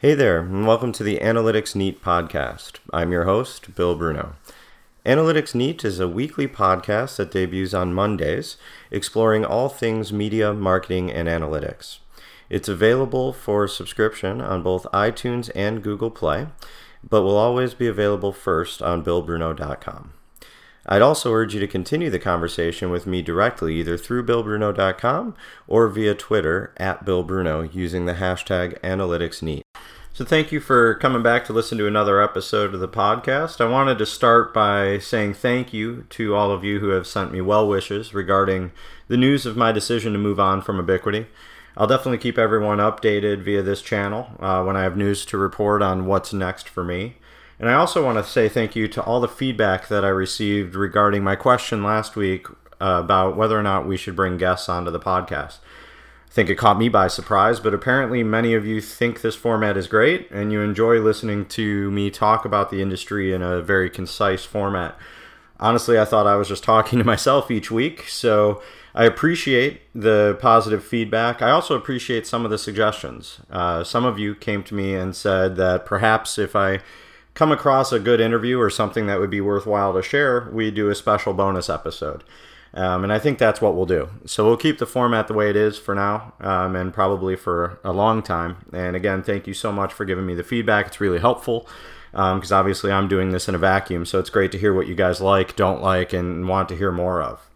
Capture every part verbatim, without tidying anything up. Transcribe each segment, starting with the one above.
Hey there, and welcome to the Analytics Neat podcast. I'm your host, Bill Bruno. Analytics Neat is a weekly podcast that debuts on Mondays, exploring all things media, marketing, and analytics. It's available for subscription on both iTunes and Google Play, but will always be available first on bill bruno dot com. I'd also urge you to continue the conversation with me directly, either through bill bruno dot com or via Twitter at Bill Bruno using the hashtag AnalyticsNeat. So thank you for coming back to listen to another episode of the podcast. I wanted to start by saying thank you to all of you who have sent me well wishes regarding the news of my decision to move on from Ubiquity. I'll definitely keep everyone updated via this channel uh, when I have news to report on what's next for me. And I also want to say thank you to all the feedback that I received regarding my question last week uh, about whether or not we should bring guests onto the podcast. I think it caught me by surprise, but apparently many of you think this format is great and you enjoy listening to me talk about the industry in a very concise format. Honestly, I thought I was just talking to myself each week, so I appreciate the positive feedback. I also appreciate some of the suggestions. Uh, some of you came to me and said that perhaps if I come across a good interview or something that would be worthwhile to share, we do a special bonus episode. Um, and I think that's what we'll do. So we'll keep the format the way it is for now, um, and probably for a long time. And again, thank you so much for giving me the feedback. It's really helpful because um, obviously I'm doing this in a vacuum. So it's great to hear what you guys like, don't like, and want to hear more of.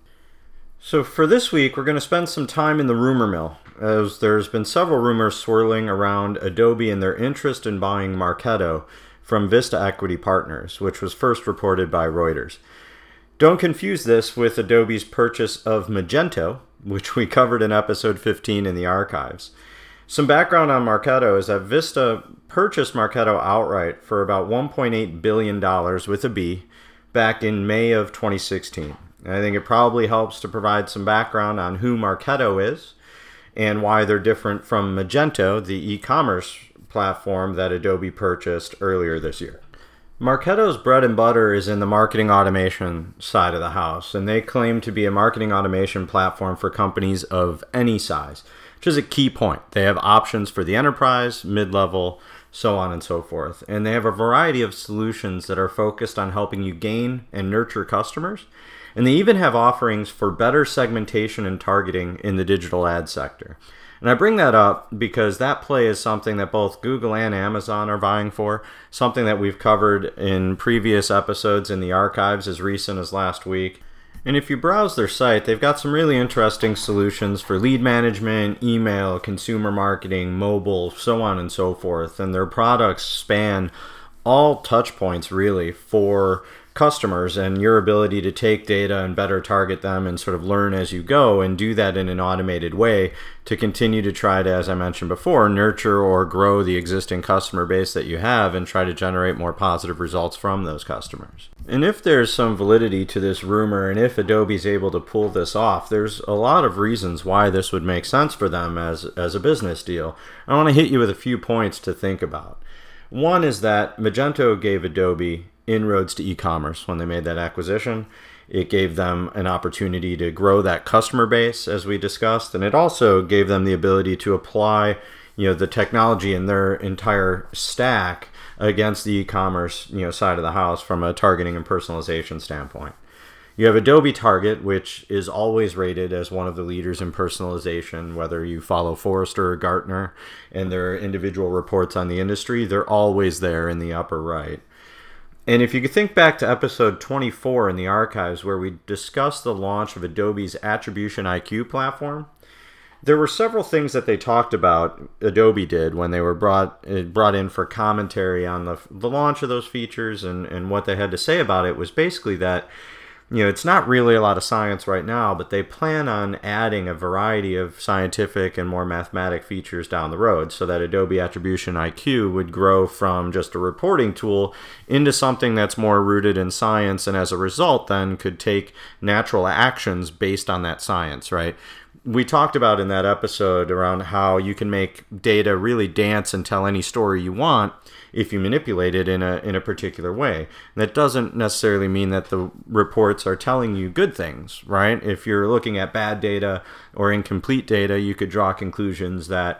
So for this week, we're going to spend some time in the rumor mill, as there's been several rumors swirling around Adobe and their interest in buying Marketo from Vista Equity Partners, which was first reported by Reuters. Don't confuse this with Adobe's purchase of Magento, which we covered in episode fifteen in the archives. Some background on Marketo is that Vista purchased Marketo outright for about one point eight billion dollars with a B back in May of twenty sixteen. And I think it probably helps to provide some background on who Marketo is and why they're different from Magento, the e-commerce platform that Adobe purchased earlier this year. Marketo's bread and butter is in the marketing automation side of the house, and they claim to be a marketing automation platform for companies of any size, which is a key point. They have options for the enterprise, mid-level, so on and so forth. And they have a variety of solutions that are focused on helping you gain and nurture customers. And they even have offerings for better segmentation and targeting in the digital ad sector. And I bring that up because that play is something that both Google and Amazon are vying for, something that we've covered in previous episodes in the archives as recent as last week. And if you browse their site, they've got some really interesting solutions for lead management, email, consumer marketing, mobile, so on and so forth. And their products span all touch points really for customers and your ability to take data and better target them and sort of learn as you go and do that in an automated way to continue to try to, as I mentioned before, nurture or grow the existing customer base that you have and try to generate more positive results from those customers. And if there's some validity to this rumor and if Adobe's able to pull this off, there's a lot of reasons why this would make sense for them as, as a business deal. I want to hit you with a few points to think about. One is that Magento gave Adobe inroads to e-commerce when they made that acquisition. It gave them an opportunity to grow that customer base, as we discussed, and it also gave them the ability to apply, you know, the technology in their entire stack against the e-commerce, you know, side of the house from a targeting and personalization standpoint. You have Adobe Target, which is always rated as one of the leaders in personalization, whether you follow Forrester or Gartner and their individual reports on the industry, they're always there in the upper right. And if you could think back to episode twenty-four in the archives where we discussed the launch of Adobe's Attribution I Q platform, there were several things that they talked about, Adobe did, when they were brought brought in for commentary on the, the launch of those features, and, and what they had to say about it was basically that, you know, it's not really a lot of science right now, but they plan on adding a variety of scientific and more mathematic features down the road so that Adobe Attribution I Q would grow from just a reporting tool into something that's more rooted in science, and as a result then could take natural actions based on that science, right? We talked about in that episode around how you can make data really dance and tell any story you want if you manipulate it in a in a particular way. And that doesn't necessarily mean that the reports are telling you good things, right? If you're looking at bad data or incomplete data, you could draw conclusions that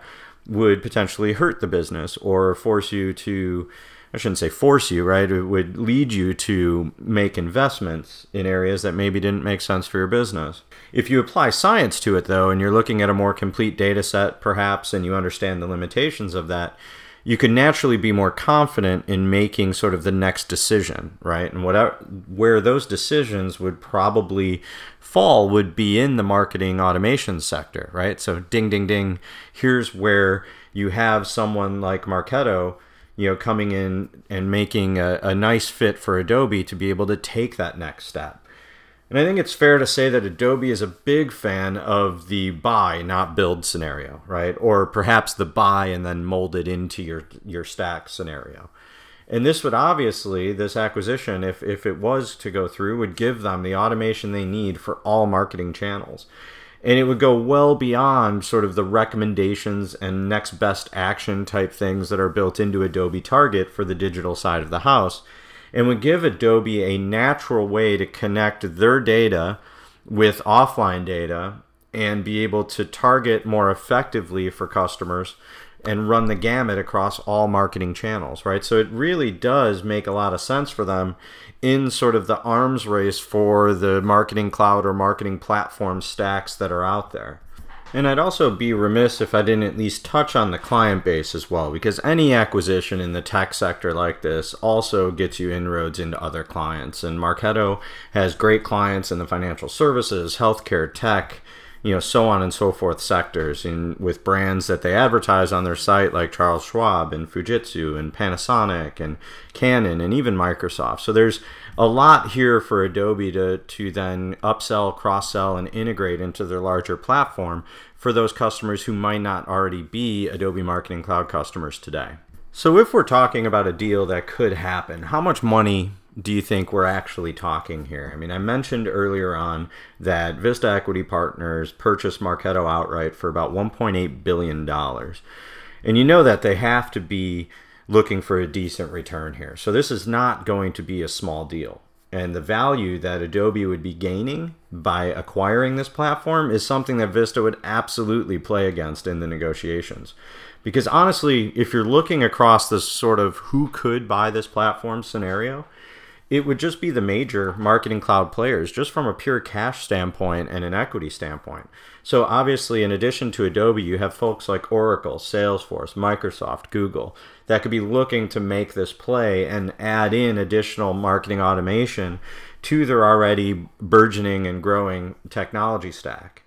would potentially hurt the business or force you to, I shouldn't say force you, right? It would lead you to make investments in areas that maybe didn't make sense for your business. If you apply science to it, though, and you're looking at a more complete data set, perhaps, and you understand the limitations of that, you can naturally be more confident in making sort of the next decision, right? And whatever, where those decisions would probably fall would be in the marketing automation sector, right? So ding, ding, ding, here's where you have someone like Marketo, you know, coming in and making a, a nice fit for Adobe to be able to take that next step. And I think it's fair to say that Adobe is a big fan of the buy, not build scenario, right? Or perhaps the buy and then mold it into your, your stack scenario. And this would obviously, this acquisition, if, if it was to go through, would give them the automation they need for all marketing channels. And it would go well beyond sort of the recommendations and next best action type things that are built into Adobe Target for the digital side of the house, and would give Adobe a natural way to connect their data with offline data and be able to target more effectively for customers and run the gamut across all marketing channels, right? So it really does make a lot of sense for them in sort of the arms race for the marketing cloud or marketing platform stacks that are out there. And I'd also be remiss if I didn't at least touch on the client base as well, because any acquisition in the tech sector like this also gets you inroads into other clients. And Marketo has great clients in the financial services, healthcare, tech, you know, so on and so forth sectors, in with brands that they advertise on their site like Charles Schwab and Fujitsu and Panasonic and Canon and even Microsoft. So there's a lot here for Adobe to, to then upsell, cross-sell, and integrate into their larger platform for those customers who might not already be Adobe Marketing Cloud customers today. So if we're talking about a deal that could happen, how much money do you think we're actually talking here? I mean, I mentioned earlier on that Vista Equity Partners purchased Marketo outright for about one point eight billion dollars. And you know that they have to be looking for a decent return here. So this is not going to be a small deal. And the value that Adobe would be gaining by acquiring this platform is something that Vista would absolutely play against in the negotiations. Because honestly, if you're looking across this sort of who could buy this platform scenario, it would just be the major marketing cloud players, just from a pure cash standpoint and an equity standpoint. So obviously, in addition to Adobe, you have folks like Oracle, Salesforce, Microsoft, Google, that could be looking to make this play and add in additional marketing automation to their already burgeoning and growing technology stack.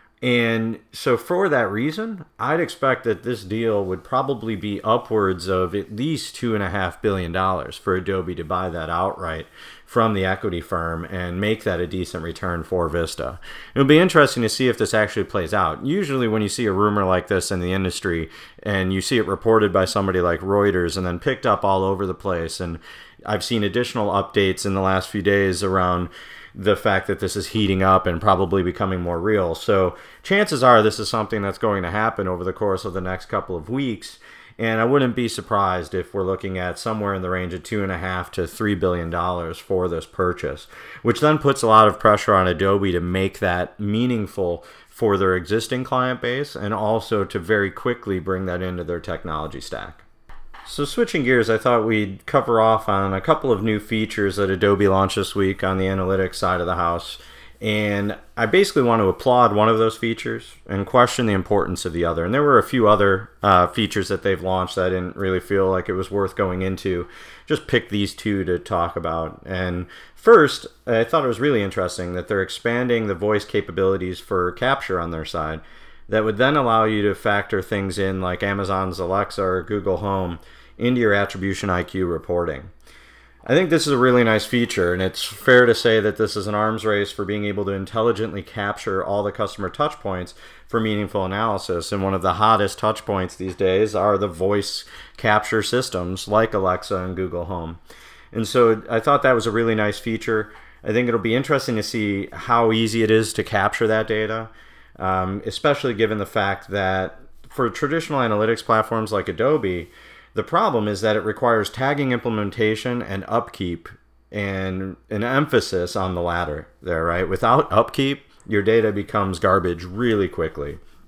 And so for that reason, I'd expect that this deal would probably be upwards of at least two and a half billion dollars for Adobe to buy that outright from the equity firm and make that a decent return for Vista. It'll be interesting to see if this actually plays out. Usually when you see a rumor like this in the industry and you see it reported by somebody like Reuters and then picked up all over the place, and I've seen additional updates in the last few days around the fact that this is heating up and probably becoming more real. So chances are this is something that's going to happen over the course of the next couple of weeks. And I wouldn't be surprised if we're looking at somewhere in the range of two and a half to three billion dollars for this purchase, which then puts a lot of pressure on Adobe to make that meaningful for their existing client base and also to very quickly bring that into their technology stack. So switching gears, I thought we'd cover off on a couple of new features that Adobe launched this week on the analytics side of the house. And I basically want to applaud one of those features and question the importance of the other. And there were a few other uh, features that they've launched that I didn't really feel like it was worth going into. Just pick these two to talk about. And first, I thought it was really interesting that they're expanding the voice capabilities for Capture on their side. That would then allow you to factor things in like Amazon's Alexa or Google Home into your Attribution I Q reporting. I think this is a really nice feature, and it's fair to say that this is an arms race for being able to intelligently capture all the customer touch points for meaningful analysis. And one of the hottest touch points these days are the voice capture systems like Alexa and Google Home. And so I thought that was a really nice feature. I think it'll be interesting to see how easy it is to capture that data, um, especially given the fact that for traditional analytics platforms like Adobe, the problem is that it requires tagging implementation and upkeep and an emphasis on the latter there, right? Without upkeep, your data becomes garbage really quickly.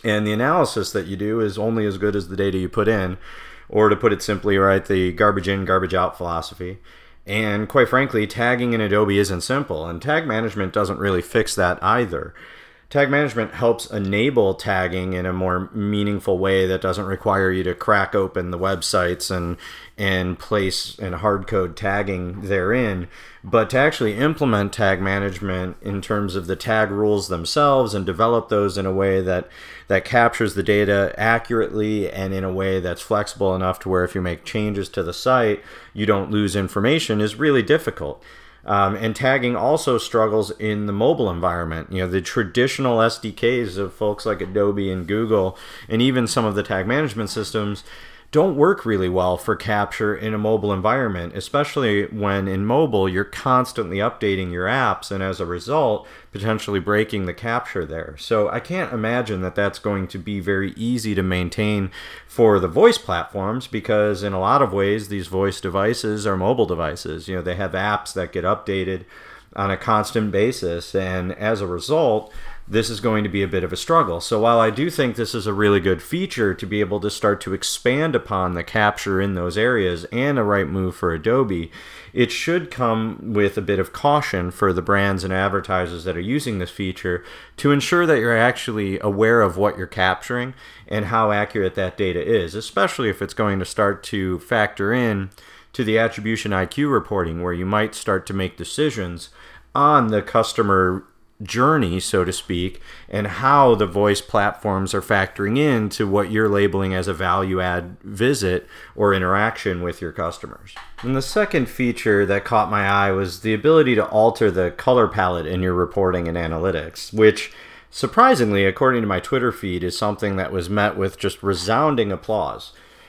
And the analysis that you do is only as good as the data you put in, or to put it simply, right, the garbage in, garbage out philosophy. And quite frankly, tagging in Adobe isn't simple, and tag management doesn't really fix that either. Tag management helps enable tagging in a more meaningful way that doesn't require you to crack open the websites and and place and hard code tagging therein. But to actually implement tag management in terms of the tag rules themselves and develop those in a way that, that captures the data accurately and in a way that's flexible enough to where if you make changes to the site, you don't lose information is really difficult. Um, and tagging also struggles in the mobile environment. You know, the traditional S D Ks of folks like Adobe and Google, and even some of the tag management systems, don't work really well for capture in a mobile environment, especially when in mobile you're constantly updating your apps and as a result potentially breaking the capture there. So I can't imagine that that's going to be very easy to maintain for the voice platforms, because in a lot of ways these voice devices are mobile devices. You know, they have apps that get updated on a constant basis, and as a result this is going to be a bit of a struggle. So while I do think this is a really good feature to be able to start to expand upon the capture in those areas and a right move for Adobe, it should come with a bit of caution for the brands and advertisers that are using this feature to ensure that you're actually aware of what you're capturing and how accurate that data is, especially if it's going to start to factor in to the attribution I Q reporting, where you might start to make decisions on the customer journey, so to speak, and how the voice platforms are factoring into what you're labeling as a value add visit or interaction with your customers. And the second feature that caught my eye was the ability to alter the color palette in your reporting and analytics, which surprisingly, according to my Twitter feed, is something that was met with just resounding applause.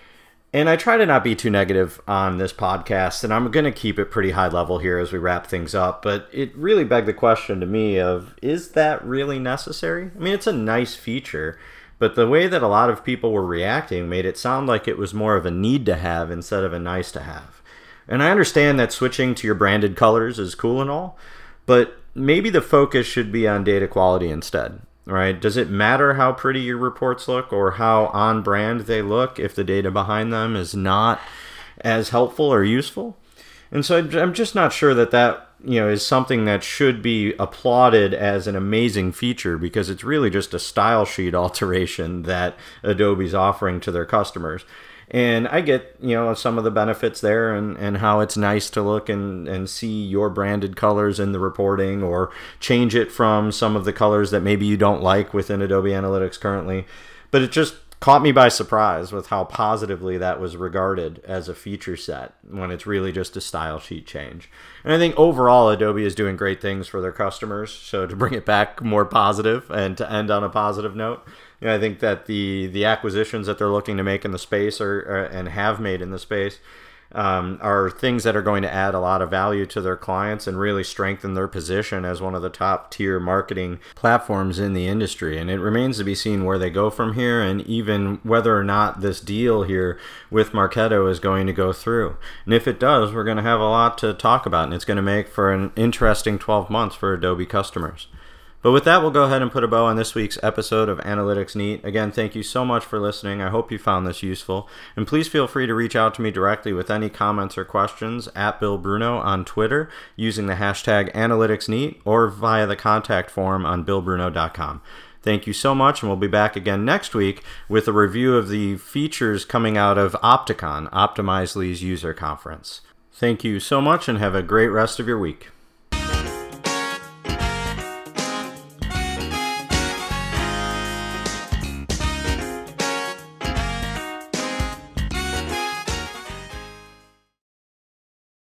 And I try to not be too negative on this podcast, and I'm going to keep it pretty high level here as we wrap things up, but it really begged the question to me of, is that really necessary? I mean, it's a nice feature, but the way that a lot of people were reacting made it sound like it was more of a need to have instead of a nice to have. And I understand that switching to your branded colors is cool and all, but maybe the focus should be on data quality instead. Right? Does it matter how pretty your reports look or how on brand they look if the data behind them is not as helpful or useful? And so I'm just not sure that that, you know, is something that should be applauded as an amazing feature, because it's really just a style sheet alteration that Adobe's offering to their customers. And I get, you know, some of the benefits there and, and how it's nice to look and, and see your branded colors in the reporting, or change it from some of the colors that maybe you don't like within Adobe Analytics currently. But it just caught me by surprise with how positively that was regarded as a feature set when it's really just a style sheet change. And I think overall Adobe is doing great things for their customers. So to bring it back more positive and to end on a positive note, you know, I think that the the acquisitions that they're looking to make in the space are, are and have made in the space um, are things that are going to add a lot of value to their clients and really strengthen their position as one of the top tier marketing platforms in the industry. And it remains to be seen where they go from here, and even whether or not this deal here with Marketo is going to go through. And if it does, we're going to have a lot to talk about, and it's going to make for an interesting twelve months for Adobe customers. But with that, we'll go ahead and put a bow on this week's episode of Analytics Neat. Again, thank you so much for listening. I hope you found this useful. And please feel free to reach out to me directly with any comments or questions at Bill Bruno on Twitter using the hashtag AnalyticsNeat, or via the contact form on bill bruno dot com. Thank you so much, and we'll be back again next week with a review of the features coming out of Opticon, Optimizely's user conference. Thank you so much, and have a great rest of your week.